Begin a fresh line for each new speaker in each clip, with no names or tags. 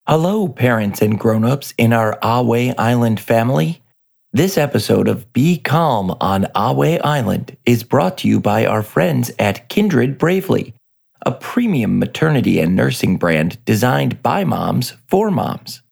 Hello, parents and grown-ups in our Ahway Island family. This episode of Be Calm on Ahway Island is brought to you by our friends at Kindred Bravely, a premium maternity and nursing brand designed by moms for moms.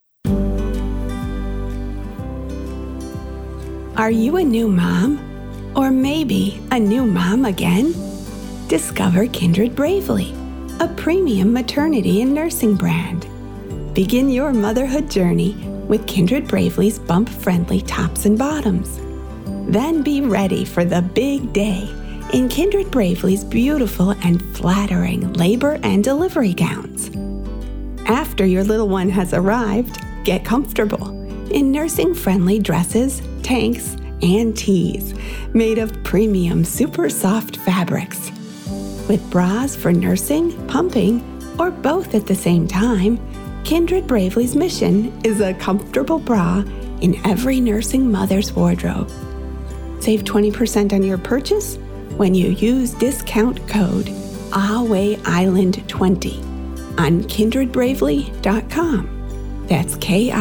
Are you a new mom? Or maybe a new mom again? Discover Kindred Bravely, a premium maternity and nursing brand. Begin your motherhood journey with Kindred Bravely's bump-friendly tops and bottoms. Then be ready for the big day in Kindred Bravely's beautiful and flattering labor and delivery gowns. After your little one has arrived, get comfortable in nursing-friendly dresses, tanks, and tees made of premium super soft fabrics. With bras for nursing, pumping, or both at the same time, Kindred Bravely's mission is a comfortable bra in every nursing mother's wardrobe. Save 20% on your purchase when you use discount code AHWAYISLAND20 on kindredbravely.com. That's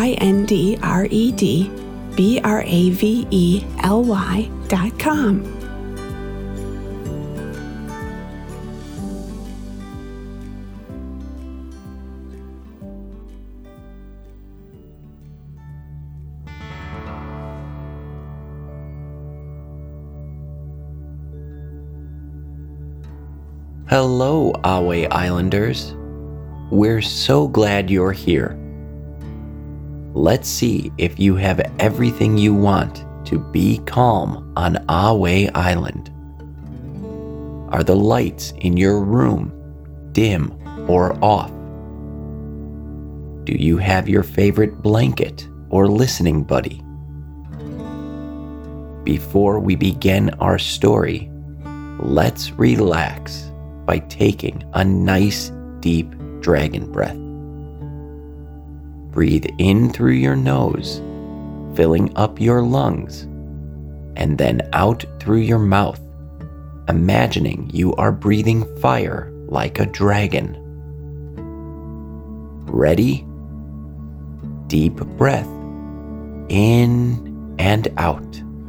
KINDREDBRAVELY.com.
Hello, Ahway Islanders. We're so glad you're here. Let's see if you have everything you want to be calm on Ahway Island. Are the lights in your room dim or off? Do you have your favorite blanket or listening buddy? Before we begin our story, let's relax by taking a nice deep dragon breath. Breathe in through your nose, filling up your lungs, and then out through your mouth, imagining you are breathing fire like a dragon. Ready? Deep breath in and out.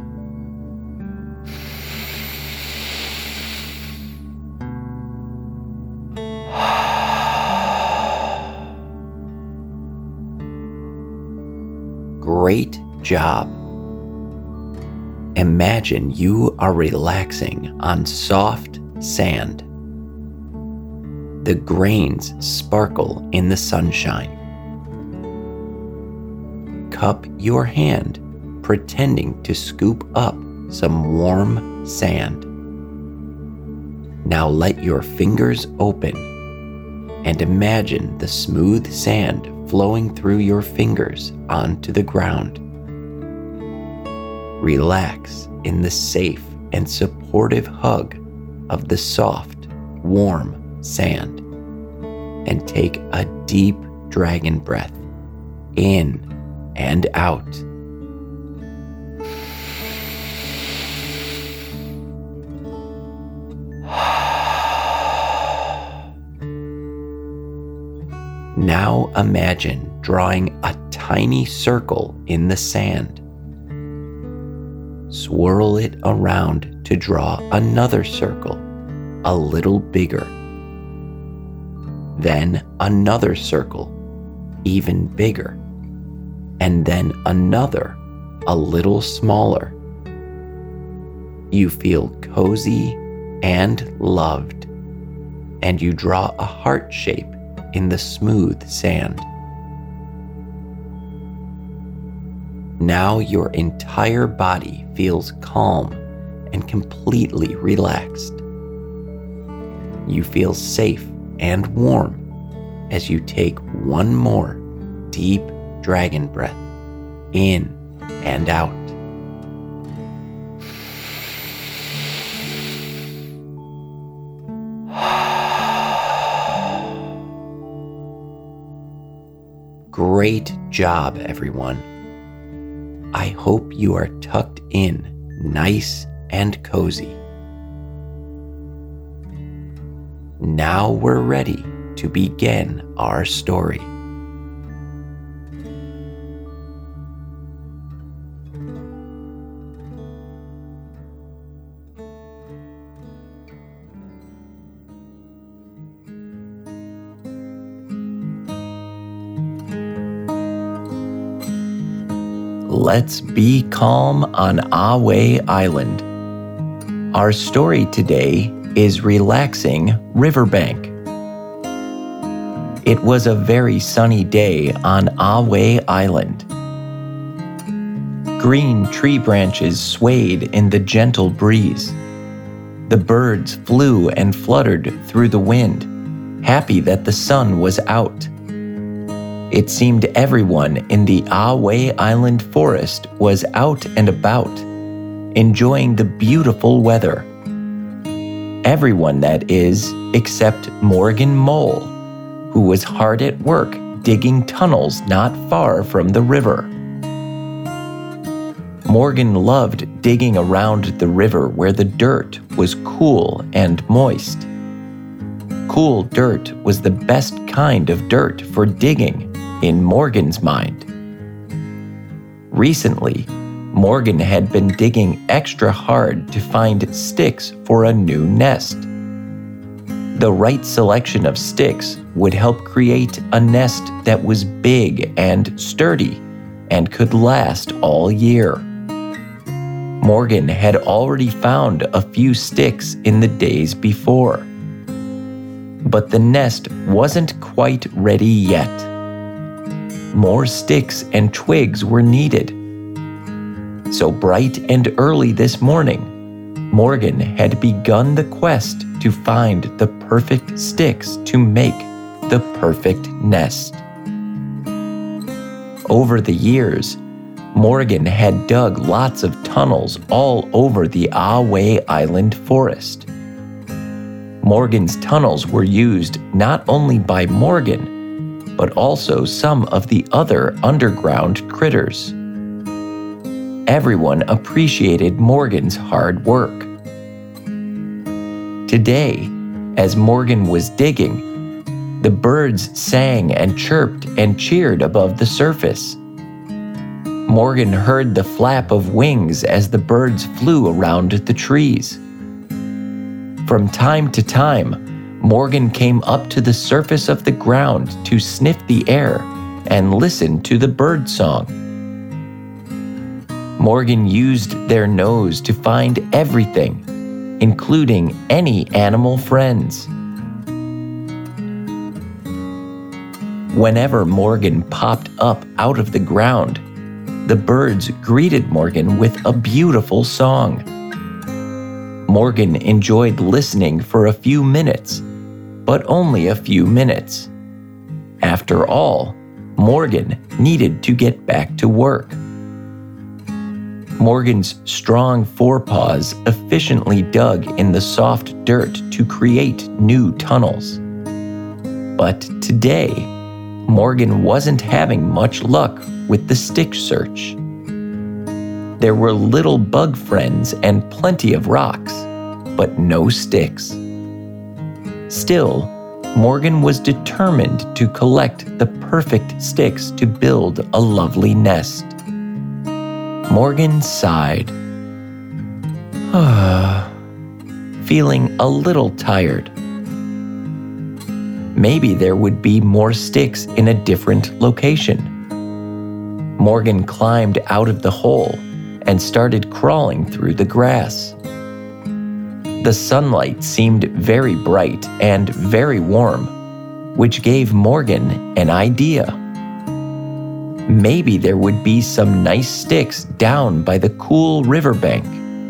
Great job. Imagine you are relaxing on soft sand. The grains sparkle in the sunshine. Cup your hand, pretending to scoop up some warm sand. Now let your fingers open and imagine the smooth sand flowing through your fingers onto the ground. Relax in the safe and supportive hug of the soft, warm sand, and take a deep dragon breath in and out. Now imagine drawing a tiny circle in the sand. Swirl it around to draw another circle, a little bigger. Then another circle, even bigger. And then another, a little smaller. You feel cozy and loved, and you draw a heart shape in the smooth sand. Now your entire body feels calm and completely relaxed. You feel safe and warm as you take one more deep dragon breath in and out. Great job, everyone. I hope you are tucked in nice and cozy. Now we're ready to begin our story. let's be calm on Ahway Island. Our story today is Relaxing Riverbank. It was a very sunny day on Ahway Island. Green tree branches swayed in the gentle breeze. The birds flew and fluttered through the wind, happy that the sun was out. It seemed everyone in the Ahway Island forest was out and about, enjoying the beautiful weather. Everyone, that is, except Morgan Mole, who was hard at work digging tunnels not far from the river. Morgan loved digging around the river where the dirt was cool and moist. Cool dirt was the best kind of dirt for digging, in Morgan's mind. Recently, Morgan had been digging extra hard to find sticks for a new nest. The right selection of sticks would help create a nest that was big and sturdy and could last all year. Morgan had already found a few sticks in the days before, but the nest wasn't quite ready yet. More sticks and twigs were needed. So bright and early this morning, Morgan had begun the quest to find the perfect sticks to make the perfect nest. Over the years, Morgan had dug lots of tunnels all over the Ahway Island forest. Morgan's tunnels were used not only by Morgan, but also some of the other underground critters. Everyone appreciated Morgan's hard work. Today, as Morgan was digging, the birds sang and chirped and cheered above the surface. Morgan heard the flap of wings as the birds flew around the trees. From time to time, Morgan came up to the surface of the ground to sniff the air and listen to the bird song. Morgan used their nose to find everything, including any animal friends. Whenever Morgan popped up out of the ground, the birds greeted Morgan with a beautiful song. Morgan enjoyed listening for a few minutes, but only a few minutes. After all, Morgan needed to get back to work. Morgan's strong forepaws efficiently dug in the soft dirt to create new tunnels. But today, Morgan wasn't having much luck with the stick search. There were little bug friends and plenty of rocks, but no sticks. Still, Morgan was determined to collect the perfect sticks to build a lovely nest. Morgan sighed, feeling a little tired. Maybe there would be more sticks in a different location. Morgan climbed out of the hole and started crawling through the grass. The sunlight seemed very bright and very warm, which gave Morgan an idea. Maybe there would be some nice sticks down by the cool riverbank.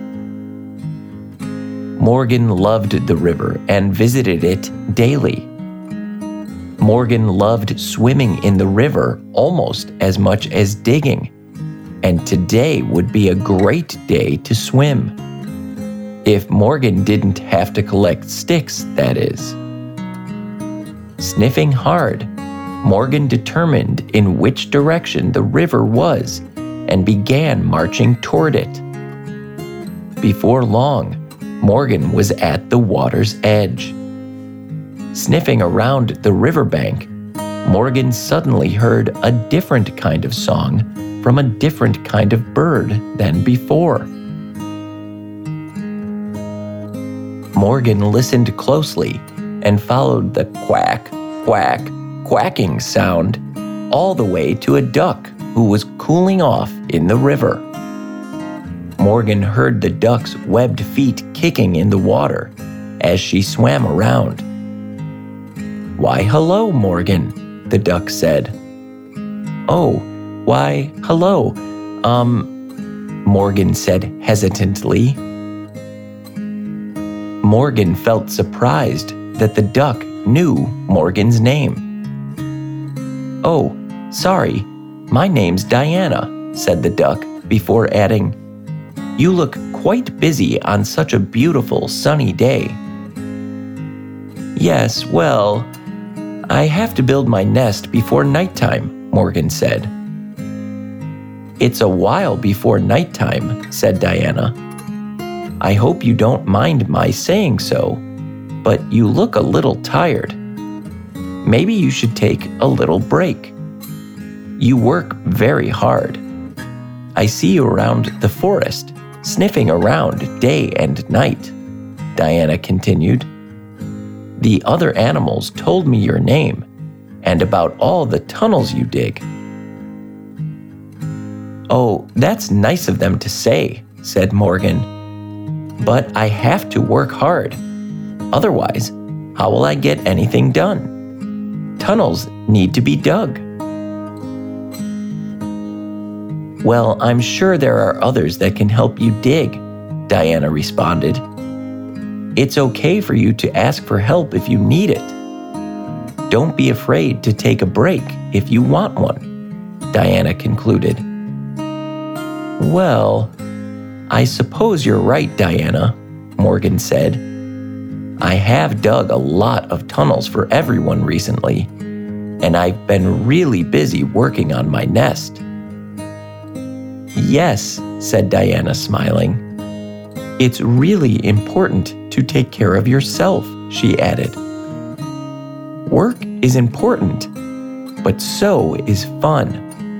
Morgan loved the river and visited it daily. Morgan loved swimming in the river almost as much as digging, and today would be a great day to swim. If Morgan didn't have to collect sticks, that is. Sniffing hard, Morgan determined in which direction the river was and began marching toward it. Before long, Morgan was at the water's edge. Sniffing around the riverbank, Morgan suddenly heard a different kind of song from a different kind of bird than before. Morgan listened closely and followed the quack, quack, quacking sound all the way to a duck who was cooling off in the river. Morgan heard the duck's webbed feet kicking in the water as she swam around. "Why, hello, Morgan," the duck said. "Oh, why, hello, Morgan said hesitantly. Morgan felt surprised that the duck knew Morgan's name. "Oh, sorry, my name's Diana," said the duck before adding, "You look quite busy on such a beautiful sunny day." "Yes, well, I have to build my nest before nighttime," Morgan said. "It's a while before nighttime," said Diana. "I hope you don't mind my saying so, but you look a little tired. Maybe you should take a little break. You work very hard. I see you around the forest, sniffing around day and night," Diana continued. "The other animals told me your name and about all the tunnels you dig." "Oh, that's nice of them to say," said Morgan. "But I have to work hard. Otherwise, how will I get anything done? Tunnels need to be dug." "Well, I'm sure there are others that can help you dig," Diana responded. "It's okay for you to ask for help if you need it. Don't be afraid to take a break if you want one," Diana concluded. "Well, I suppose you're right, Diana," Morgan said. "I have dug a lot of tunnels for everyone recently, and I've been really busy working on my nest." "Yes," said Diana, smiling. "It's really important to take care of yourself," she added. "Work is important, but so is fun."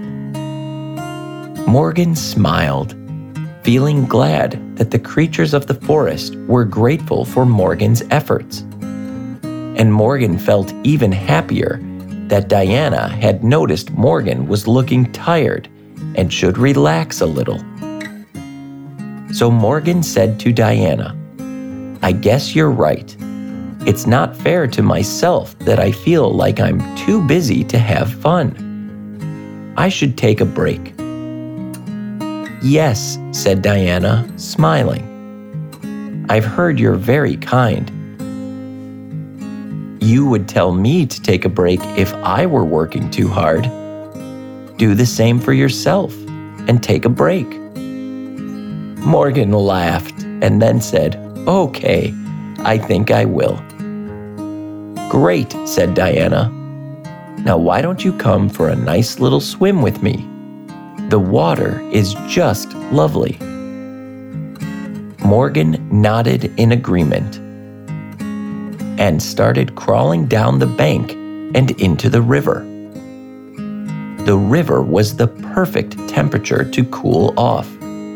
Morgan smiled, feeling glad that the creatures of the forest were grateful for Morgan's efforts. And Morgan felt even happier that Diana had noticed Morgan was looking tired and should relax a little. So Morgan said to Diana, "I guess you're right. It's not fair to myself that I feel like I'm too busy to have fun. I should take a break." "Yes," said Diana, smiling. "I've heard you're very kind. You would tell me to take a break if I were working too hard. Do the same for yourself and take a break." Morgan laughed and then said, "Okay, I think I will." "Great," said Diana. "Now why don't you come for a nice little swim with me? The water is just lovely." Morgan nodded in agreement and started crawling down the bank and into the river. The river was the perfect temperature to cool off.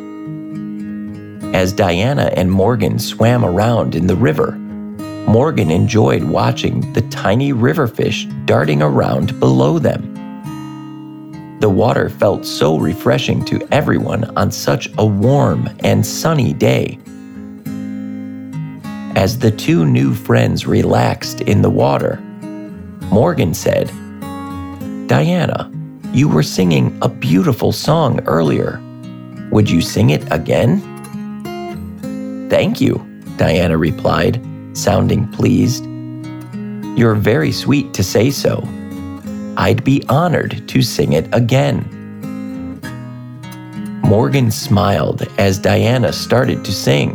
As Diana and Morgan swam around in the river, Morgan enjoyed watching the tiny river fish darting around below them. The water felt so refreshing to everyone on such a warm and sunny day. As the two new friends relaxed in the water, Morgan said, "Diana, you were singing a beautiful song earlier. Would you sing it again?" "Thank you," Diana replied, sounding pleased. "You're very sweet to say so. I'd be honored to sing it again." Morgan smiled as Diana started to sing.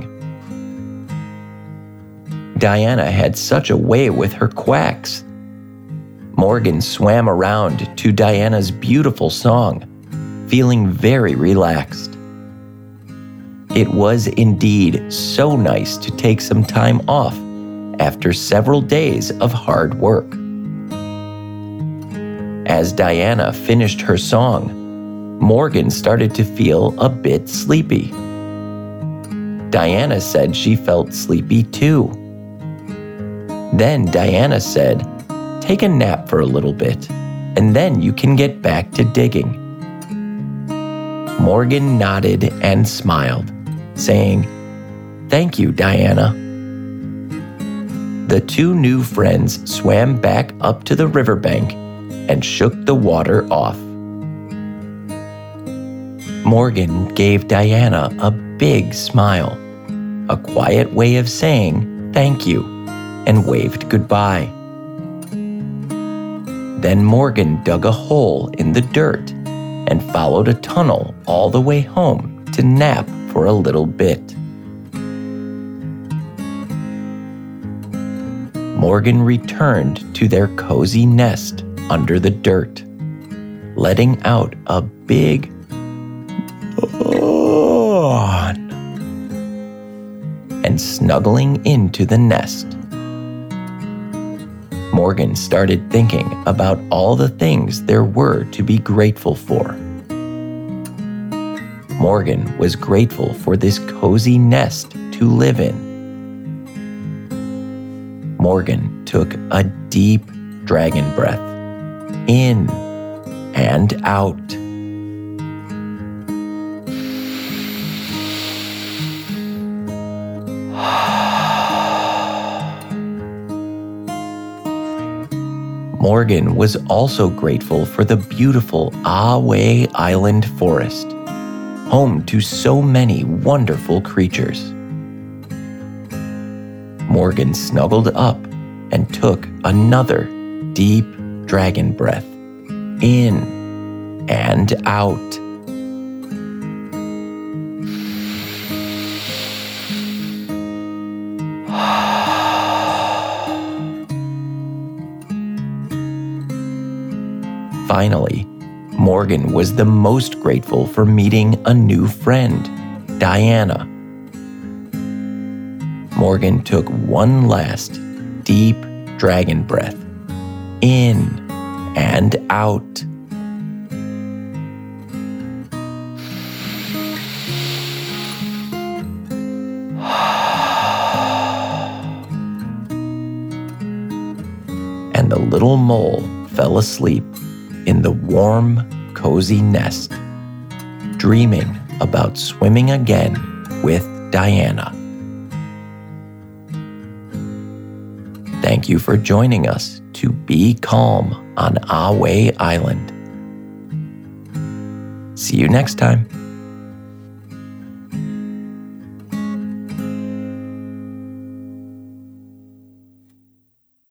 Diana had such a way with her quacks. Morgan swam around to Diana's beautiful song, feeling very relaxed. It was indeed so nice to take some time off after several days of hard work. As Diana finished her song, Morgan started to feel a bit sleepy. Diana said she felt sleepy too. Then Diana said, "Take a nap for a little bit, and then you can get back to digging." Morgan nodded and smiled, saying, "Thank you, Diana." The two new friends swam back up to the riverbank and shook the water off. Morgan gave Diana a big smile, a quiet way of saying thank you, and waved goodbye. Then Morgan dug a hole in the dirt and followed a tunnel all the way home to nap for a little bit. Morgan returned to their cozy nest under the dirt, letting out a big yawn and snuggling into the nest. Morgan started thinking about all the things there were to be grateful for. Morgan was grateful for this cozy nest to live in. Morgan took a deep dragon breath, in and out. Morgan was also grateful for the beautiful Ahway Island forest, home to so many wonderful creatures. Morgan snuggled up and took another deep dragon breath, in and out. Finally, Morgan was the most grateful for meeting a new friend, Diana. Morgan took one last deep dragon breath, in and out. And the little mole fell asleep in the warm, cozy nest, dreaming about swimming again with Diana. Thank you for joining us to be calm on Ahway Island. See you next time.